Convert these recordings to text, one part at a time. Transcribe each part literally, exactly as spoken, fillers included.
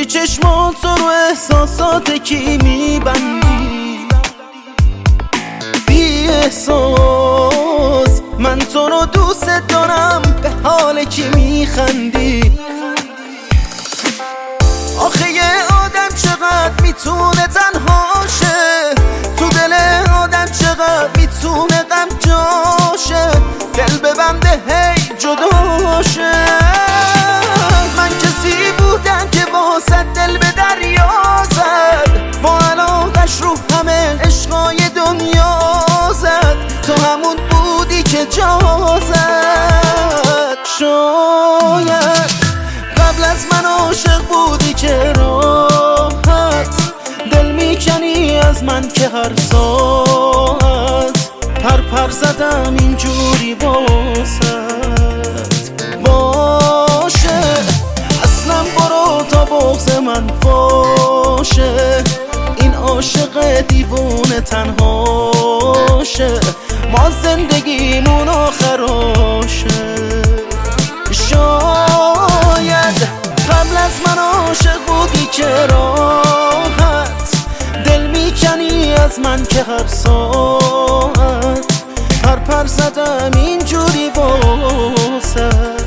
چشمات رو احساسات کی میبندی؟ بی احساس من تو رو دوست دارم، به حال کی میخندی؟ آخه یه آدم چقدر میتونه تنها شه، تو دل آدم چقدر میتونه غم جاشه، دل ببنده هی جدا شه. من کسی بودم که واسه دل به دریا زد، با علاقش رو همه عشقای دنیا زد، تو همون بودی که جا زد. شاید قبل از من عاشق بودی که راحت دل میکنی از من که هر ساعت پر پر زدم اینجوری واسد. باشه اصلا برو تا بغض من باشه، این عاشق دیوونه تنهاشه، ما زندگیمون آخراشه. شاید قبل از من عاشق بودی که راحت دل میکنی از من که هر ساعت پر پر زدم اینجوری واسد.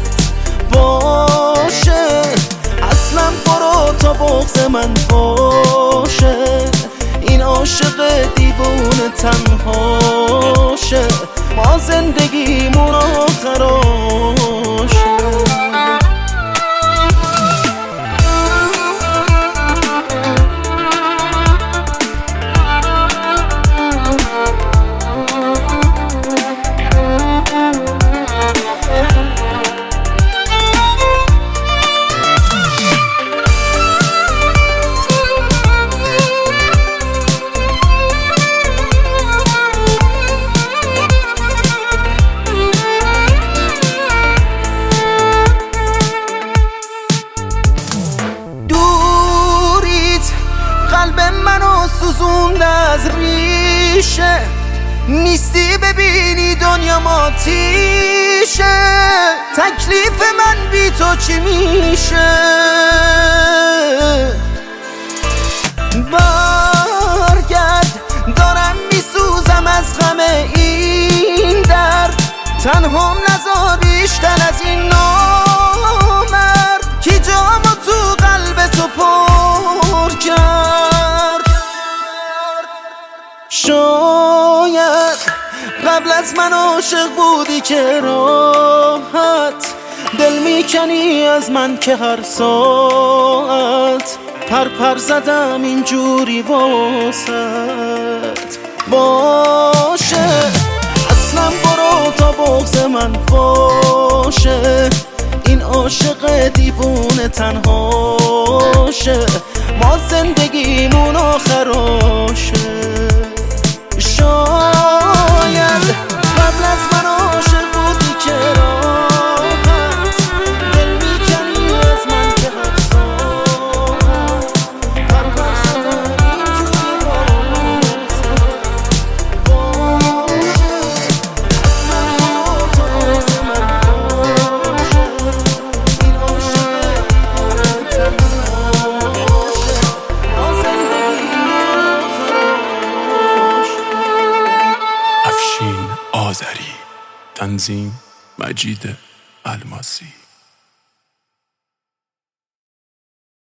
باشه اصلا برو تا بغض من باشه، این عاشق دیوونه تنهاشه، ما زندگیمون آخراشه. قلب منو سوزوند از ریشه، نیستی ببینی دنیا ماتیشه، تکلیف من بی تو چی میشه؟ برگرد دارم میسوزم از غم این درد، تنهام نذار بیشتر از این نامرد، کی جامو تو قلب تو پر کرد. شاید قبل از من عاشق بودی که راحت دل میکنی از من که هر ساعت پر پر زدم اینجوری واسد. باشه اصلا برو تا بغض من باشه، این عاشق دیوونه تنهاشه، ما زندگیمون آخراشه. شاید قبل از من عاشق بودی که راحت دل میکنی از من که هر ساعت پر پر زدم اینجوری واسد. باشه اصلا برو تا بغض من باشه، این عاشق دیوونه تنهاشه، ما زندگیمون آخراشه. افشین آذری، تنظیم مجید الماسی.